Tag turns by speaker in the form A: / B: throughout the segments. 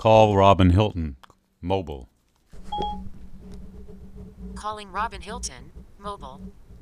A: Call Robin Hilton, mobile.
B: Calling Robin Hilton, mobile.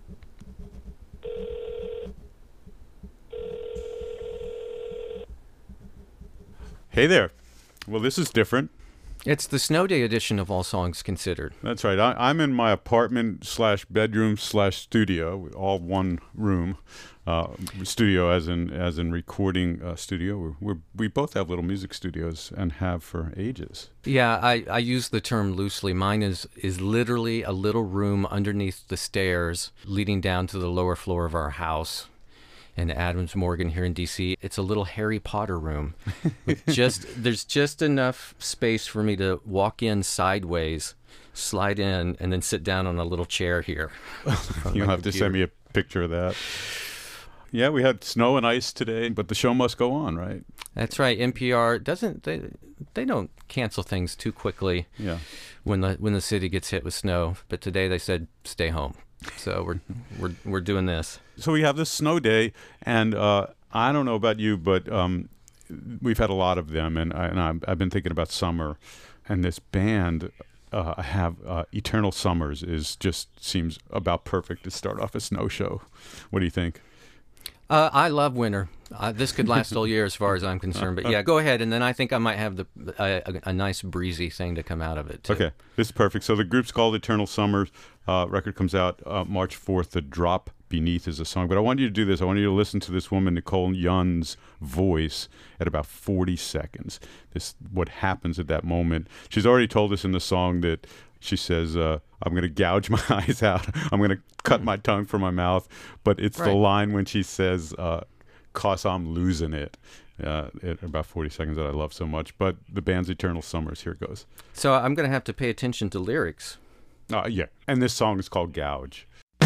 A: Hey there. Well, this is different.
C: It's the snow day edition of All Songs Considered.
A: That's right. I'm in my apartment slash bedroom slash studio, all one room. Studio as in recording studio. We both have little music studios and have for ages.
C: Yeah, I use the term loosely. Mine is literally a little room underneath the stairs leading down to the lower floor of our house in Adams Morgan here in D.C. It's a little Harry Potter room. There's just enough space for me to walk in sideways, slide in, and then sit down on a little chair here.
A: You'll have to send me a picture of that. Yeah, we had snow and ice today, but the show must go on, right?
C: That's right. NPR they don't cancel things too quickly.
A: Yeah.
C: When the city gets hit with snow, but today they said stay home. So we're doing this.
A: So we have this snow day, and I don't know about you, but we've had a lot of them, and I've been thinking about summer, and this band I have Eternal Summers seems about perfect to start off a snow show. What do you think?
C: I love winter. This could last all year as far as I'm concerned. But yeah, go ahead, and then I think I might have a nice breezy thing to come out of it, too.
A: Okay, this is perfect. So the group's called Eternal Summers. Record comes out March 4th. The Drop Beneath is a song. But I want you to do this. I want you to listen to this woman, Nicole Young's voice at about 40 seconds. What happens at that moment. She's already told us in the song that she says, I'm going to gouge my eyes out. I'm going to cut my tongue from my mouth. But it's the line when she says, 'cause I'm losing it. At about 40 seconds that I love so much. But the band's Eternal Summers. Here it goes.
C: So I'm going to have to pay attention to lyrics.
A: Yeah. And this song is called Gouge.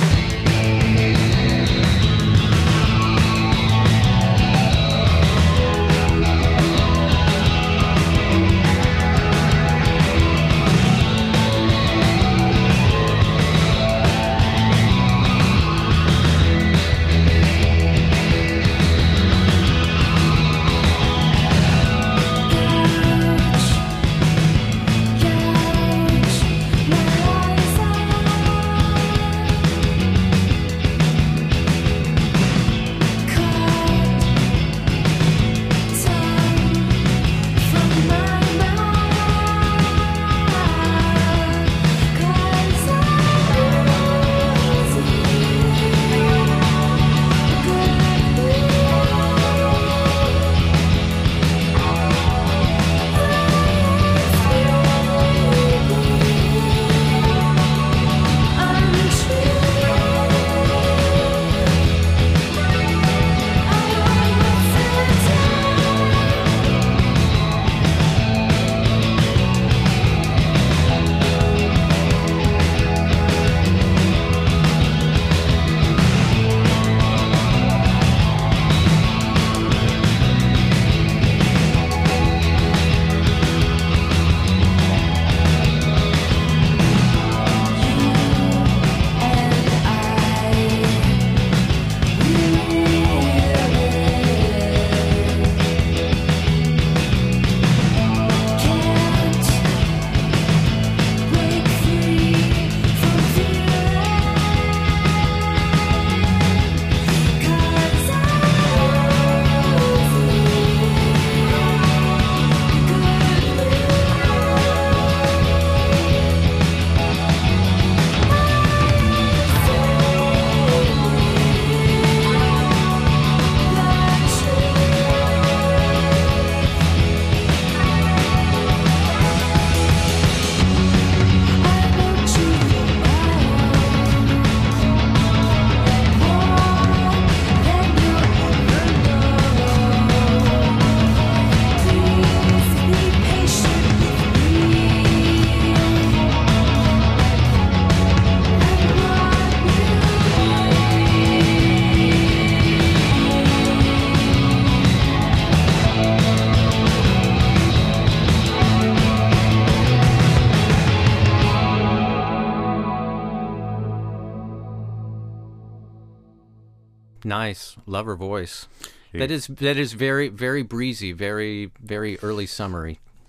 C: Nice. Love her voice. That is very, very breezy, very, very early summery.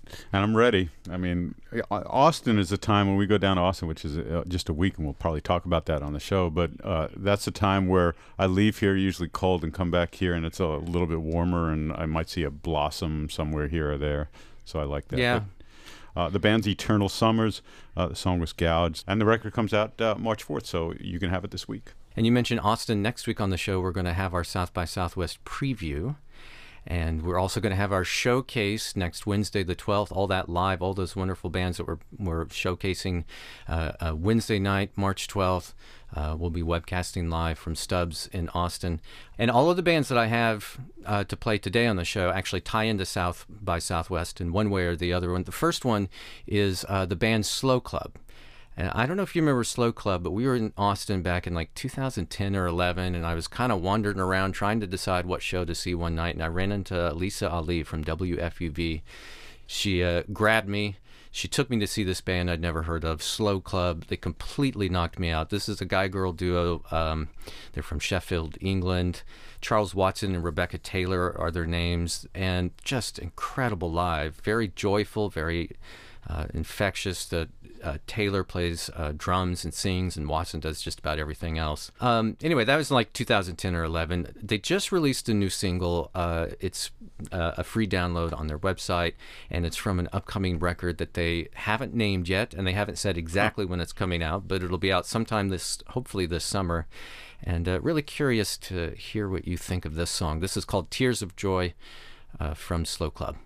A: And I'm ready. I mean, Austin is a time when we go down to Austin, which is just a week, and we'll probably talk about that on the show. But that's a time where I leave here usually cold and come back here, and it's a little bit warmer, and I might see a blossom somewhere here or there. So I like that.
C: Yeah.
A: But, the band's Eternal Summers. The song was Gouged. And the record comes out March 4th, so you can have it this week.
C: And you mentioned Austin. Next week on the show, we're going to have our South by Southwest preview. And we're also going to have our showcase next Wednesday, the 12th, all that live, all those wonderful bands that we're showcasing Wednesday night, March 12th. We'll be webcasting live from Stubbs in Austin. And all of the bands that I have to play today on the show actually tie into South by Southwest in one way or the other. And the first one is the band Slow Club. And I don't know if you remember Slow Club, but we were in Austin back in like 2010 or 11, and I was kind of wandering around trying to decide what show to see one night, and I ran into Lisa Ali from WFUV. She grabbed me. She took me to see this band I'd never heard of, Slow Club. They completely knocked me out. This is a guy-girl duo. They're from Sheffield, England. Charles Watson and Rebecca Taylor are their names, and just incredible live. Very joyful, very infectious. Taylor plays drums and sings, and Watson does just about everything else. Anyway, that was like 2010 or 11. They just released a new single. It's a free download on their website, and it's from an upcoming record that they haven't named yet, and they haven't said exactly when it's coming out, but it'll be out sometime hopefully this summer. And really curious to hear what you think of this song. This is called Tears of Joy from Slow Club.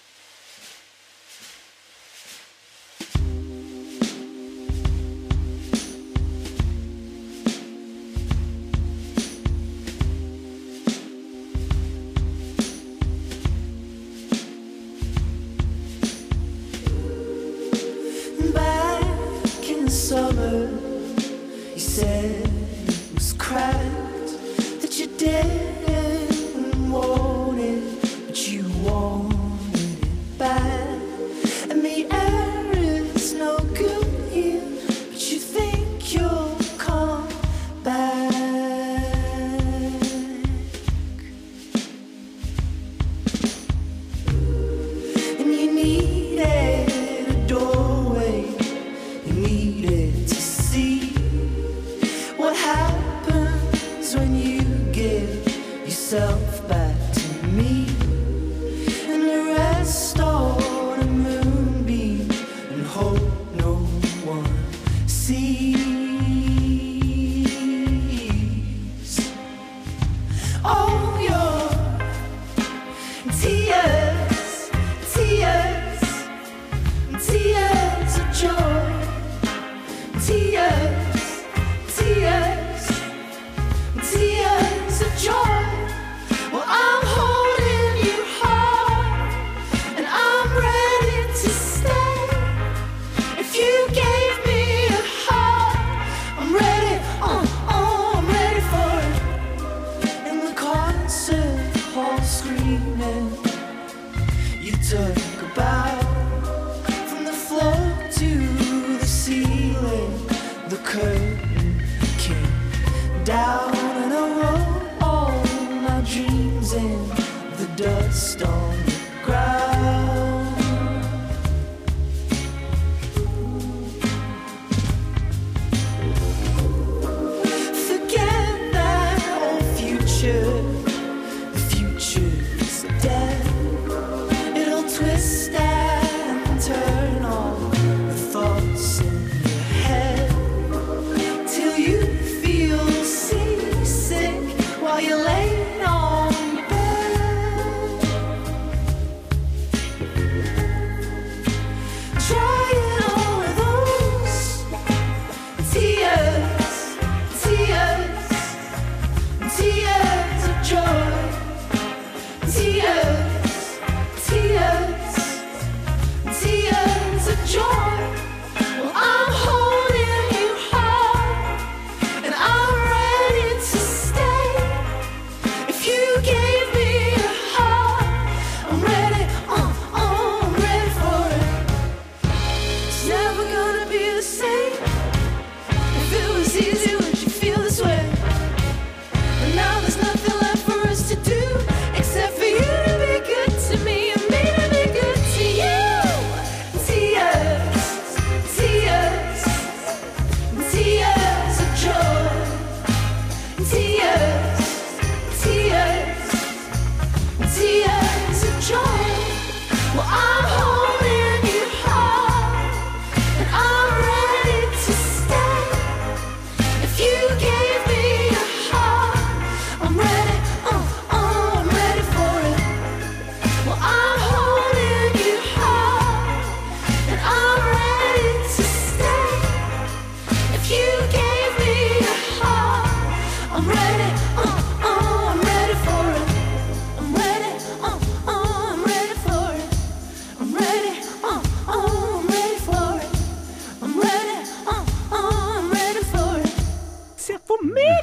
D: Summer, you said it was cracked, that you didn't want it, but you wanted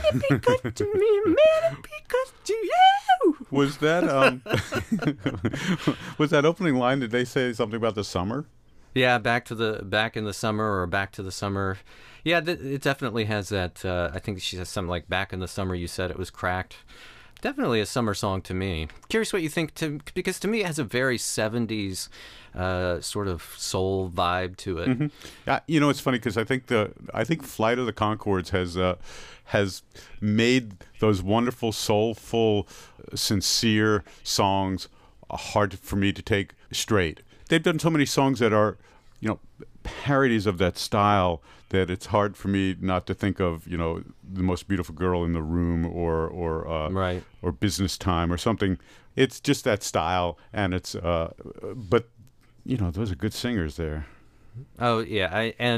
C: it be good to me, may it be good to you.
A: Was that was that opening line? Did they say something about the summer?
C: Yeah, back in the summer or back to the summer. Yeah, it definitely has that. I think she says something like back in the summer. You said it was cracked. Definitely a summer song to me. Curious what you think, because to me it has a very 70s sort of soul vibe to it.
A: Mm-hmm. It's funny because I think Flight of the Conchords has made those wonderful, soulful, sincere songs hard for me to take straight. They've done so many songs that are, parodies of that style that it's hard for me not to think of, the most beautiful girl in the room or
C: Right.
A: or Business Time or something. It's just that style, and it's but those are good singers there.
C: Oh yeah,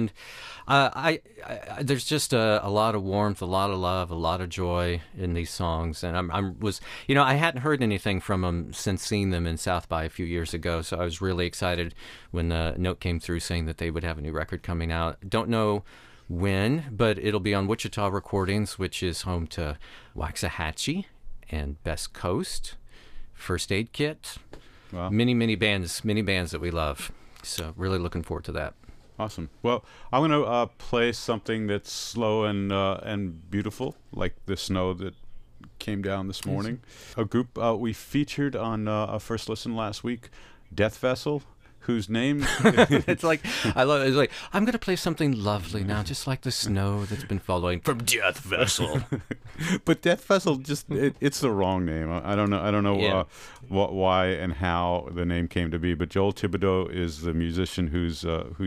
C: I there's just a lot of warmth, a lot of love, a lot of joy in these songs, and I hadn't heard anything from them since seeing them in South by a few years ago, so I was really excited when the note came through saying that they would have a new record coming out. Don't know when, but it'll be on Wichita Recordings, which is home to Waxahachie and Best Coast, First Aid Kit,
A: Wow.
C: many bands that we love. So really looking forward to that.
A: Awesome. Well, I'm going to play something that's slow and beautiful, like the snow that came down this morning. A group we featured on a first listen last week, Death Vessel, whose name
C: It's like I love it. It's like I'm going to play something lovely now, just like the snow that's been following from Death Vessel.
A: But Death Vessel it's the wrong name. I don't know
C: Yeah.
A: why and how the name came to be. But Joel Thibodeau is the musician whose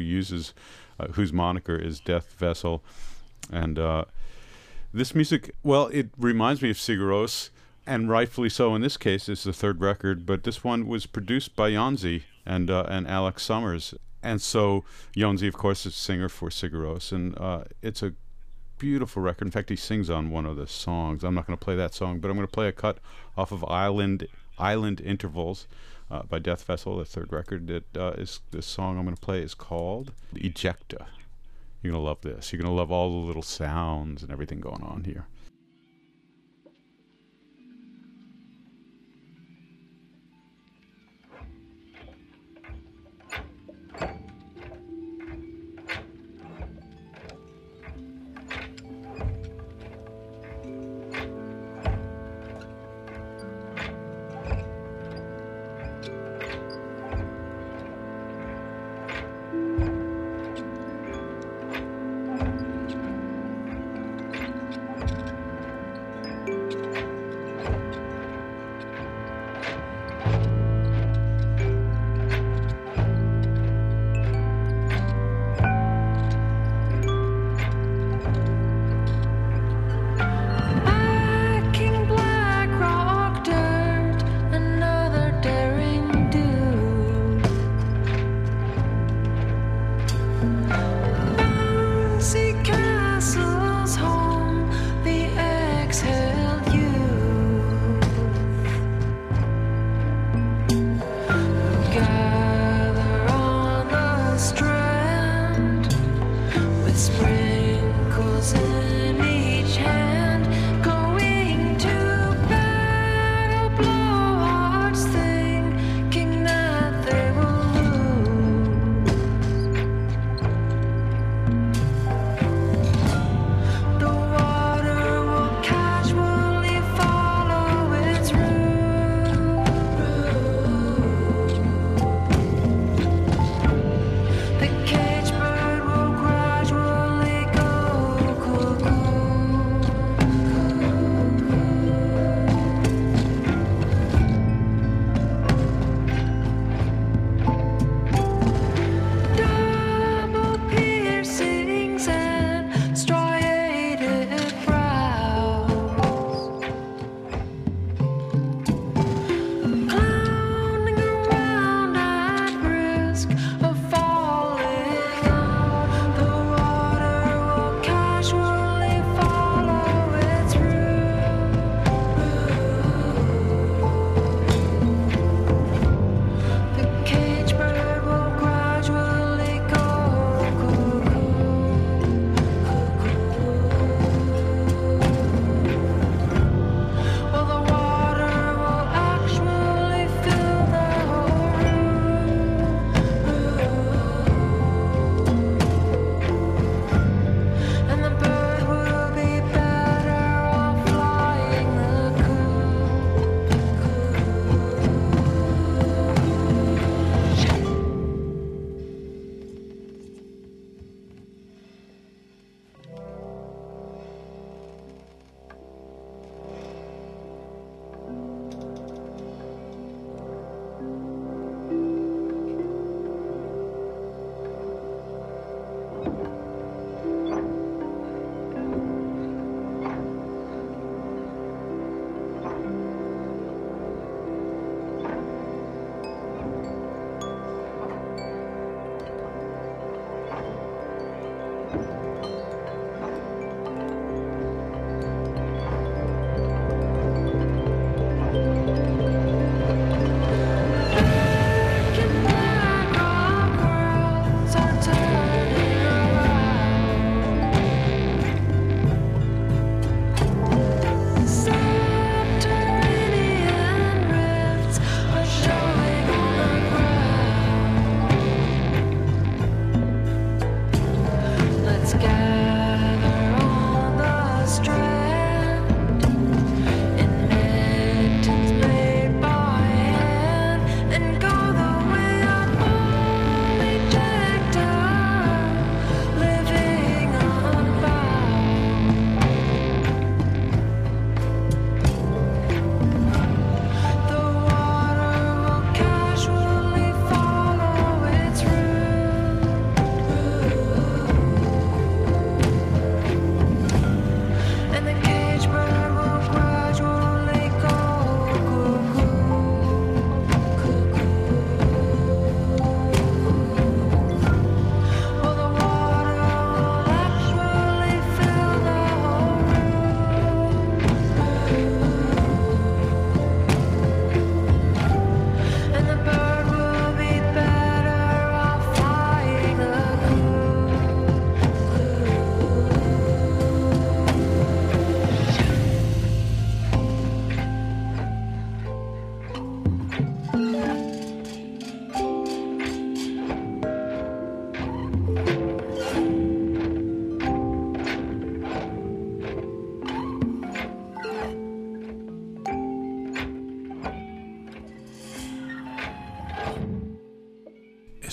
A: moniker is Death Vessel, and this music. Well, it reminds me of Sigur Rós, and rightfully so. In this case, it's the third record, but this one was produced by Jónsi and Alex Summers, and so Jónsi, of course, is singer for Sigur Rós, and it's a beautiful record. In fact, he sings on one of the songs. I'm not going to play that song, but I'm going to play a cut off of Island Intervals by Death Vessel, the third record. This song I'm going to play is called Ejecta. You're going to love this. You're going to love all the little sounds and everything going on here.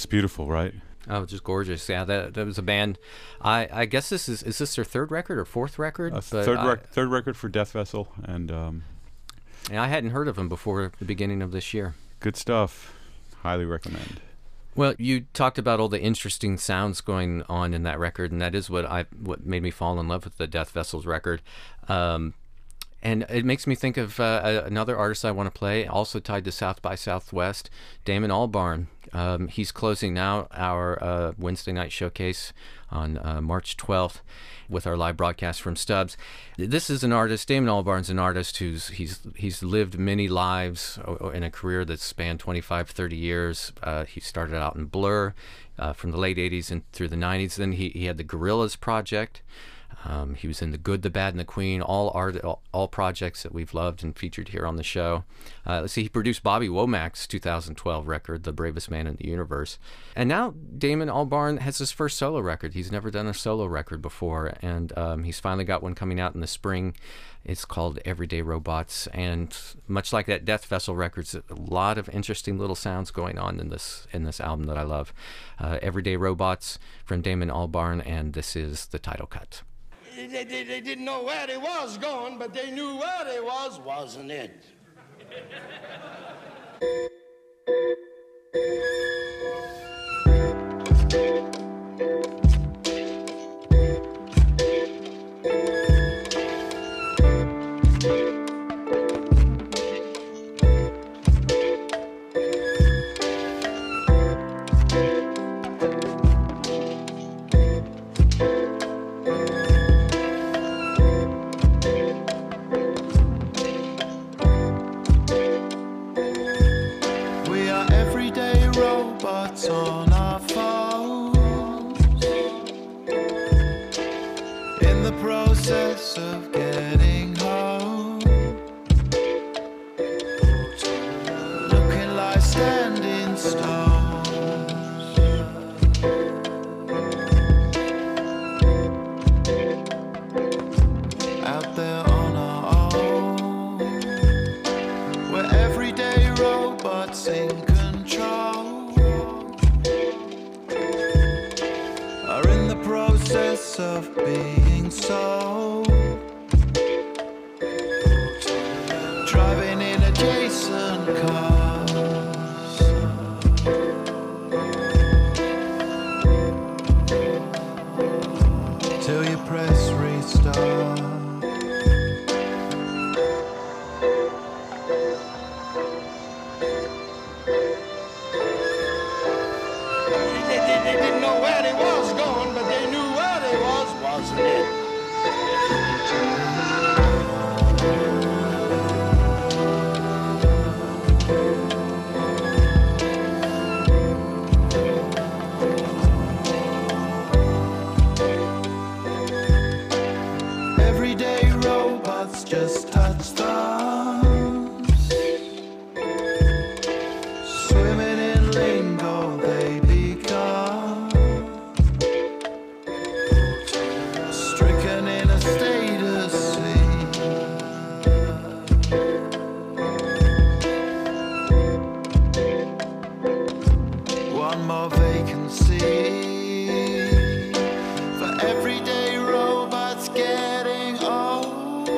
A: beautiful, right?
C: Oh, just gorgeous. Yeah, that was a band. I guess this is this their third record or fourth record?
A: Third record for Death Vessel, and
C: I hadn't heard of them before the beginning of this year.
A: good stuff. Highly recommend.
C: Well, you talked about all the interesting sounds going on in that record, and that is what made me fall in love with the Death Vessels record. And it makes me think of another artist I want to play, also tied to South by Southwest, Damon Albarn. He's closing now our Wednesday night showcase on March 12th with our live broadcast from Stubbs. This is an artist, Damon Albarn's an artist he's lived many lives in a career that's spanned 25, 30 years. He started out in Blur from the late 80s and through the 90s. Then he had the Gorillaz Project. He was in The Good, the Bad, and the Queen, all projects that we've loved and featured here on the show. Let's see, he produced Bobby Womack's 2012 record, The Bravest Man in the Universe. And now Damon Albarn has his first solo record. He's never done a solo record before, and he's finally got one coming out in the spring. It's called Everyday Robots, and much like that Death Vessel records, a lot of interesting little sounds going on in this album that I love. Everyday Robots from Damon Albarn, and this is the title cut.
E: They didn't know where they was going, but they knew where they was, wasn't it?
D: On our phones, in the process of getting home, looking like standing stones, out there on our own, we're everyday robots in control. Process of being sold, driving in adjacent cars, till you press restart.
E: They didn't know where they was going, but they knew where they was, wasn't it?
D: Everyday robots just touch thumbs, swimming in lingo they become, stricken in a status scene. One more vacancy for everyday robots getting old.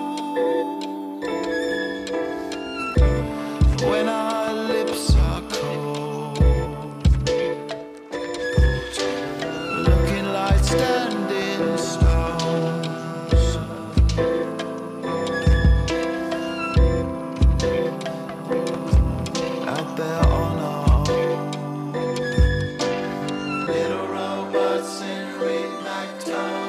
D: When our lips are cold, looking like standing stones, out there on our own, little robots in reenactment.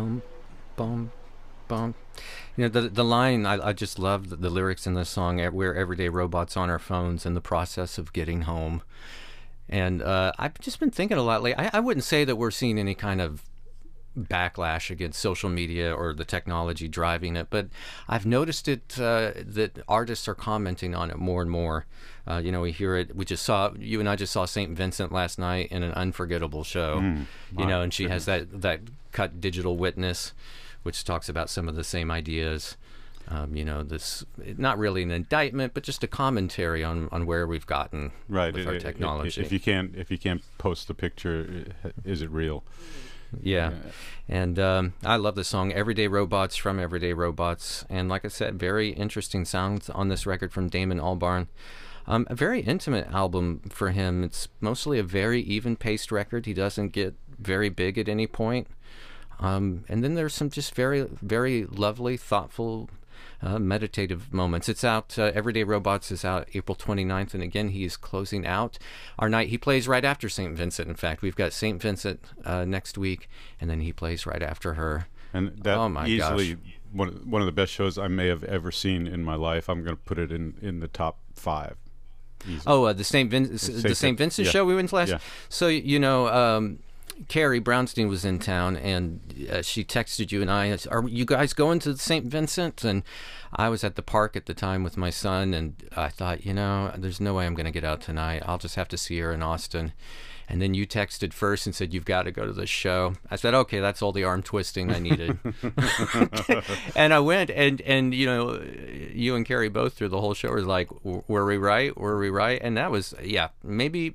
C: boom, boom, boom. You know, the line, I just love the lyrics in this song. We're everyday robots on our phones in the process of getting home. And I've just been thinking a lot lately. I wouldn't say that we're seeing any kind of backlash against social media or the technology driving it, but I've noticed it that artists are commenting on it more and more. You know, we hear it. You and I just saw St. Vincent last night in an unforgettable show. You know, and she has that cut digital witness, which talks about some of the same ideas. You know, this not really an indictment, but just a commentary on where we've gotten with our technology.
A: If you can't post the picture, is it real?
C: Yeah. And I love the song Everyday Robots from Everyday Robots. And like I said, very interesting sounds on this record from Damon Albarn. A very intimate album for him. It's mostly a very even-paced record. He doesn't get very big at any point. And then there's some just very, very lovely, thoughtful, meditative moments. It's out, Everyday Robots is out April 29th, and again, he is closing out our night. He plays right after St. Vincent, in fact. We've got St. Vincent next week, and then he plays right after her.
A: And that
C: oh my
A: easily
C: gosh.
A: one of the best shows I may have ever seen in my life. I'm going to put it in the top 5. Easily.
C: Oh, the St. Vincent
A: yeah.
C: show we went to last.
A: Yeah.
C: So, you know, Carrie Brownstein was in town, and she texted you and I, are you guys going to St. Vincent? And I was at the park at the time with my son, and I thought, you know, there's no way I'm going to get out tonight. I'll just have to see her in Austin. And then you texted first and said, you've got to go to this show. I said, okay, that's all the arm twisting I needed. And I went, and you know, you and Carrie both through the whole show were like, were we right? Were we right? And that was, yeah, maybe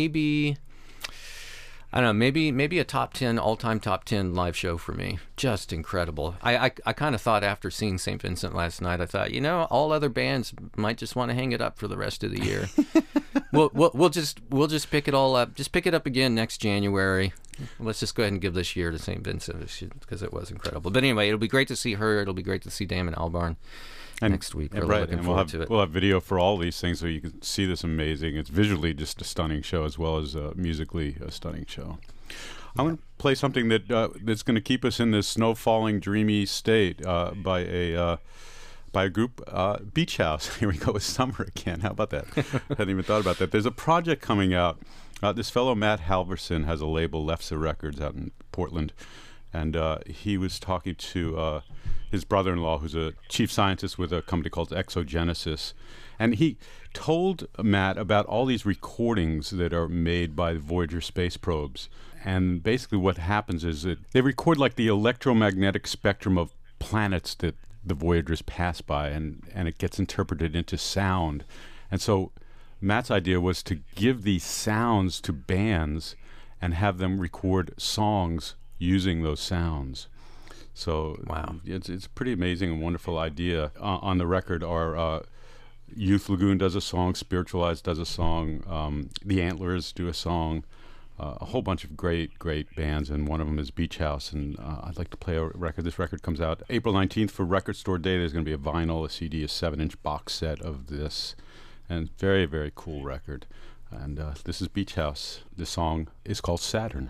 C: I don't know, maybe a all-time top 10 live show for me. Just incredible. I kind of thought after seeing St. Vincent last night, I thought, you know, all other bands might just want to hang it up for the rest of the year. we'll just pick it all up. Just pick it up again next January. Let's just go ahead and give this year to St. Vincent because it was incredible. But anyway, it'll be great to see her. It'll be great to see Damon Albarn next week. Really looking forward to it.
A: We'll have video for all these things so you can see this amazing. It's visually just a stunning show as well as musically a stunning show. I'm going to play something that's going to keep us in this snow-falling, dreamy state by a group, Beach House. Here we go with summer again. How about that? Hadn't even thought about that. There's a project coming out. This fellow, Matt Halverson, has a label, Lefse Records, out in Portland. And he was talking to his brother-in-law, who's a chief scientist with a company called Exogenesis. And he told Matt about all these recordings that are made by the Voyager space probes. And basically what happens is that they record like the electromagnetic spectrum of planets that the Voyagers pass by, and it gets interpreted into sound. And so Matt's idea was to give these sounds to bands and have them record songs using those sounds. So
C: wow,
A: it's a pretty amazing and wonderful idea. On the record are Youth Lagoon does a song, Spiritualized does a song, the Antlers do a song, a whole bunch of great bands, and one of them is Beach House. And I'd like to play a record. This record comes out April 19th for Record Store Day. There's going to be a vinyl, a CD, a 7-inch box set of this, and very, very cool record. And this is Beach House. The song is called Saturn.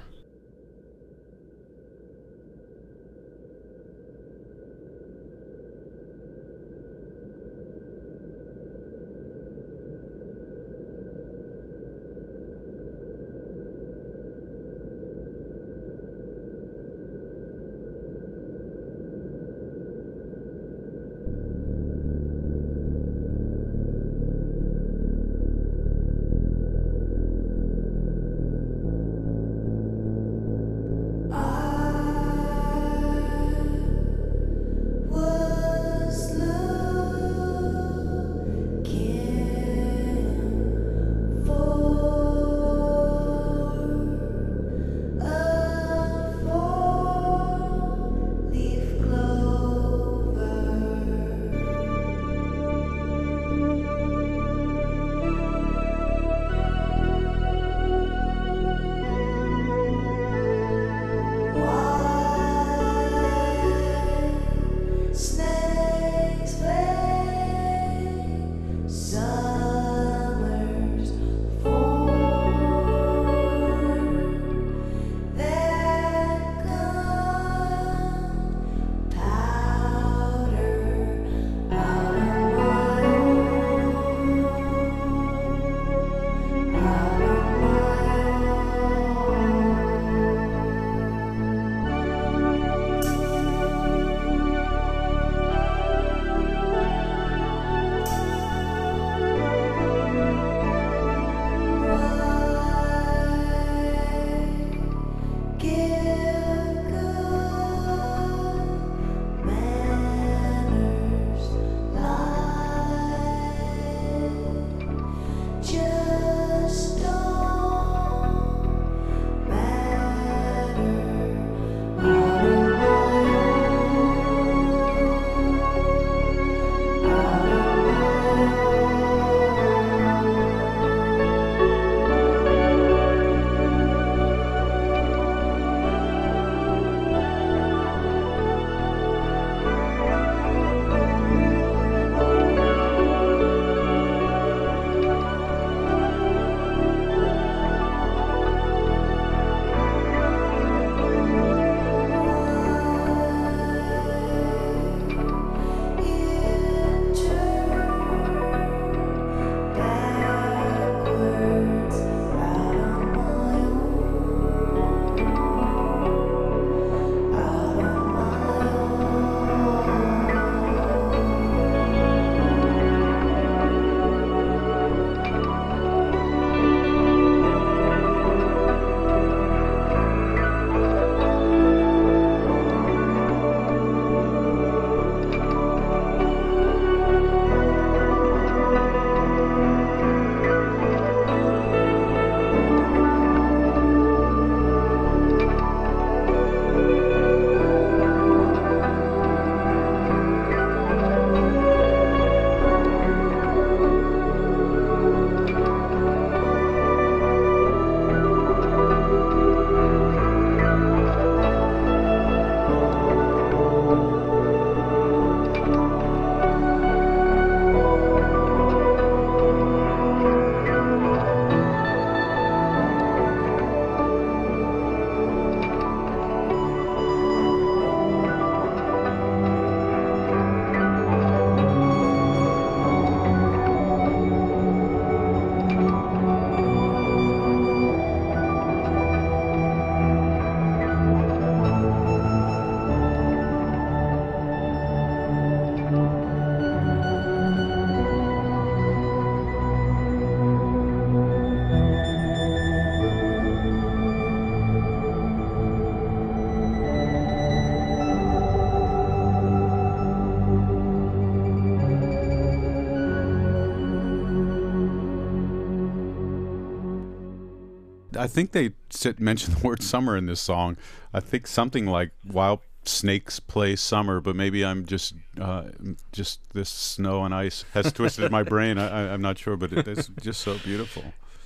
A: I think they mentioned the word summer in this song. I think something like "While snakes play summer," but maybe I'm just this snow and ice has twisted my brain. I'm not sure, but it's just so beautiful.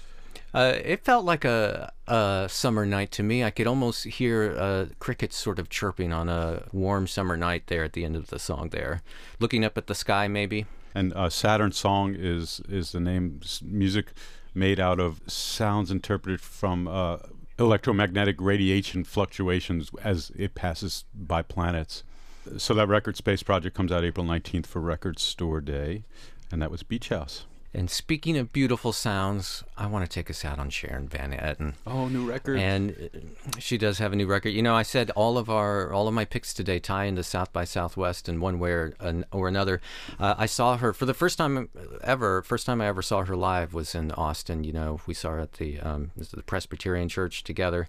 C: It felt like a summer night to me. I could almost hear crickets sort of chirping on a warm summer night there at the end of the song there. Looking up at the sky, maybe.
A: And Saturn Song is the name. Music made out of sounds interpreted from electromagnetic radiation fluctuations as it passes by planets. So that Record Space project comes out April 19th for Record Store Day, and that was Beach House.
C: And speaking of beautiful sounds, I want to take us out on Sharon Van Etten.
A: Oh, new record.
C: And she does have a new record. You know, I said all of my picks today tie into South by Southwest in one way or another. I saw her for the first time I ever saw her live was in Austin. You know, we saw her at the Presbyterian Church together,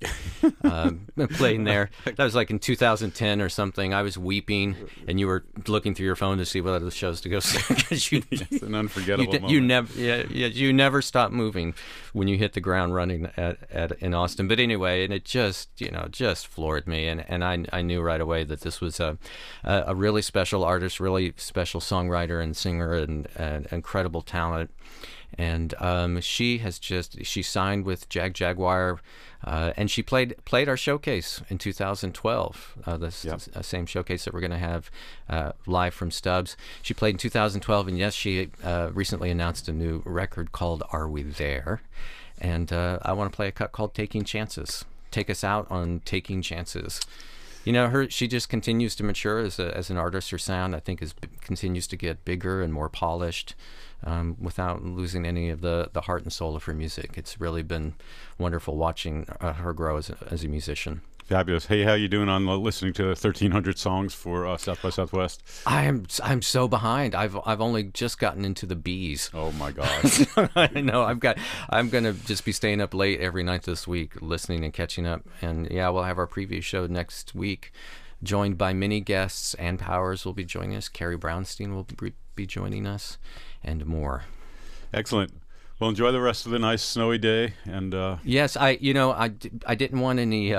C: playing there. That was like in 2010 or something. I was weeping, and you were looking through your phone to see what other shows to go see.
A: It's an unforgettable moment.
C: You never stop moving when you hit the ground running in Austin. But anyway, and it just floored me, and I knew right away that this was a really special artist, really special songwriter and singer, and incredible talent. And she signed with Jaguar, and she played our showcase in 2012. Same showcase that we're going to have live from Stubbs. She played in 2012, and yes, she recently announced a new record called "Are We There?" And I want to play a cut called "Taking Chances." Take us out on "Taking Chances." You know, she just continues to mature as an artist. Her sound, I think, continues to get bigger and more polished, without losing any of the heart and soul of her music. It's really been wonderful watching her grow as a musician.
A: Fabulous. Hey, how you doing on listening to 1,300 songs for South by Southwest?
C: I'm so behind. I've only just gotten into the Bees.
A: Oh my gosh.
C: I know. I'm gonna just be staying up late every night this week, listening and catching up. And yeah, we'll have our preview show next week, joined by many guests. Ann Powers will be joining us. Carrie Brownstein will be joining us, and more.
A: Excellent. Well, enjoy the rest of the nice snowy day. And
C: yes, I didn't want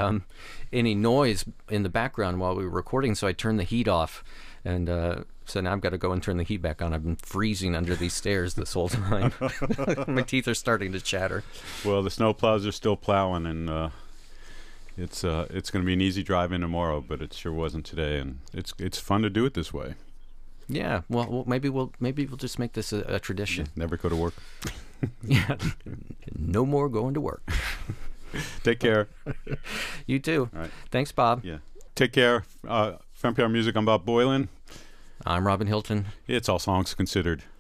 C: any noise in the background while we were recording, so I turned the heat off, and so now I've got to go and turn the heat back on. I've been freezing under these stairs this whole time. My teeth are starting to chatter.
A: Well, the snow plows are still plowing, and it's going to be an easy drive in tomorrow, but it sure wasn't today, and it's fun to do it this way.
C: Yeah, well, maybe we'll just make this a tradition.
A: Never go to work.
C: Yeah, no more going to work.
A: Take care.
C: You too.
A: All right.
C: Thanks, Bob.
A: Yeah. Take care. From NPR Music, I'm Bob Boylan.
C: I'm Robin Hilton.
A: It's All Songs Considered.